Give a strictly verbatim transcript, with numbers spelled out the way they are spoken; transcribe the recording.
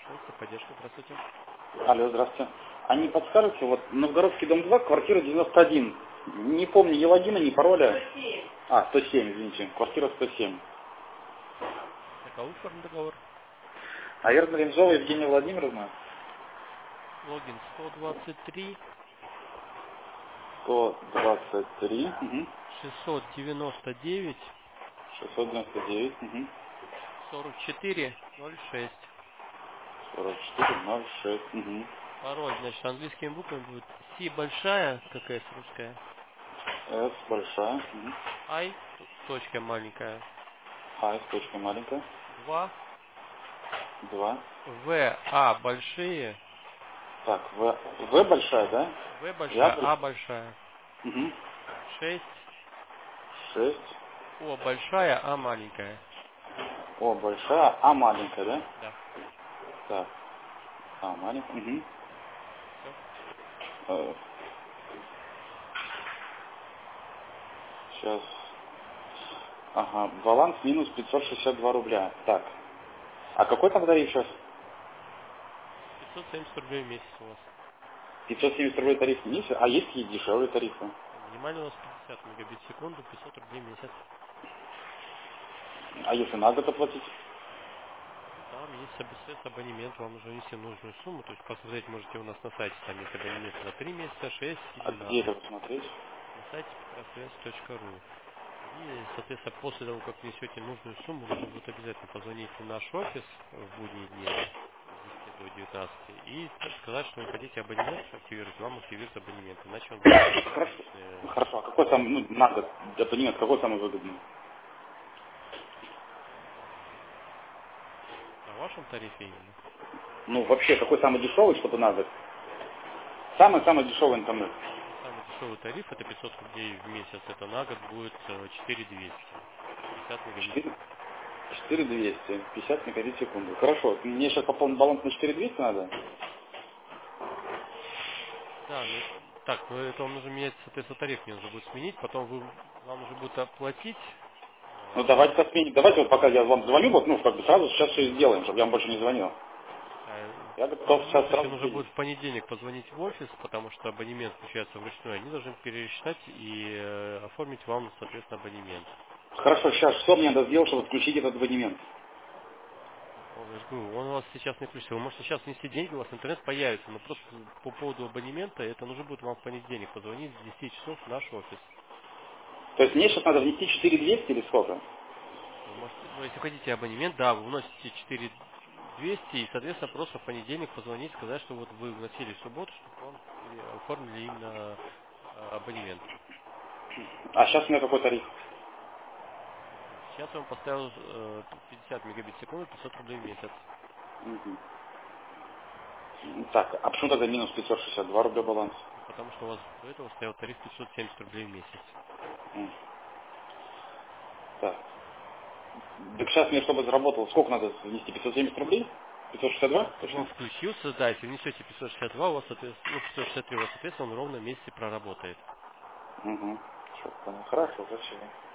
Поддержка, здравствуйте. Алло, здравствуйте. А не подскажете, вот Новгородский дом два, квартира девяносто один. Не помню ни логина, ни пароля. сто семь. А, сто семь, извините. Квартира сто семь. Каков форма договор? Наверное, Ренжова Евгения Владимировна. Логин сто двадцать три сто двадцать три. Угу. шестьсот девяносто девять шестьсот девяносто девять. Угу. сорок четыре ноль шесть. сорок четыре ноль шесть. Угу. Пароль, значит, английскими буквами будет Си большая, как С русская, С большая. Угу. I, т- точка маленькая, А, С точка маленькая. два, два. В, А большие, Так, В, В большая, да? В Я большая, А большая. большая, Угу. шесть, шесть. О большая, А маленькая. О, большая, А маленькая, да? Да, Так. А маленькая. Угу. все. Сейчас. Ага, баланс минус пятьсот шестьдесят два рубля. Так. А какой там тариф сейчас? пятьсот семьдесят рублей в месяц у вас. пятьсот семьдесят рублей тариф в месяц? А есть и дешевые тарифы? Минимально у нас пятьдесят мегабит в секунду, пятьсот рублей в месяц. А если на год оплатить? Там есть об- абонемент, вам нужно внести нужную сумму, то есть посмотреть можете у нас на сайте, там есть абонемент на три месяца, шесть А или на где это год. посмотреть? На сайте петросвязь точка ру. И, соответственно, после того, как внесете нужную сумму, нужно будет обязательно позвонить в наш офис в будние дни с десяти до девятнадцати и сказать, что вы хотите абонемент активировать, вам активируют абонемент, иначе он будет идти на Хорошо. различные... Хорошо. А какой самый, ну, на год, абонемент, какой самый выгодный? На вашем тарифе именно. Ну, вообще, какой самый дешевый, чтобы на год? Самый-самый дешевый интернет. Ну, самый дешевый тариф это пятьсот рублей в месяц, это на год будет э, четыре тысячи двести. пятьдесят мегабит в четыре секунду. четыре двести. пятьдесят мегабит в секунду. Хорошо. Мне сейчас пополнить баланс на четыре двести надо? Да, ну, так, ну это вам нужно менять, соответственно, тариф мне нужно будет сменить, потом вы, вам нужно будет оплатить. Ну, э, давайте посменим. Давайте вот пока я вам звоню, вот, ну, как бы сразу сейчас все сделаем, чтобы я вам больше не звонил. э, Я в готов любом сейчас случае сразу нужно сделать. будет в понедельник позвонить в офис, потому что абонемент включается вручную. Они должны пересчитать и э, оформить вам, соответственно, абонемент. Хорошо, сейчас что мне надо сделать, чтобы включить этот абонемент? Он, я же говорю, он у вас сейчас не включится. Вы можете сейчас внести деньги, у вас интернет появится, но просто по поводу абонемента это нужно будет вам в понедельник позвонить с десяти часов в наш офис. То есть мне сейчас надо внести четыре двести или сколько? Вы можете, ну, если хотите абонемент, да, вы вносите четыре двести и, соответственно, просто в понедельник позвонить, сказать, что вот вы вносили в субботу, чтобы вам пере- оформили именно э, абонемент. А сейчас у меня какой тариф? Сейчас я вам поставил э, пятьдесят мегабит в секунду, пятьсот рублей в месяц. Мгм. Так, а почему тогда минус пятьсот шестьдесят два рубля баланс? Ну, потому что у вас до этого стоял тариф пятьсот семьдесят рублей в месяц. М, Так. Так сейчас мне, чтобы заработало, сколько надо внести? пятьсот семьдесят рублей? пятьсот шестьдет два? Ну, чтобы он Точно? включился, да, если внесете пятьсот шестьдесят два, у вас, соответственно, ну, пятьсот шестьдесят три, у вас, соответственно, он ровно в месяце проработает. Угу. Хорошо, хорошо, зачем?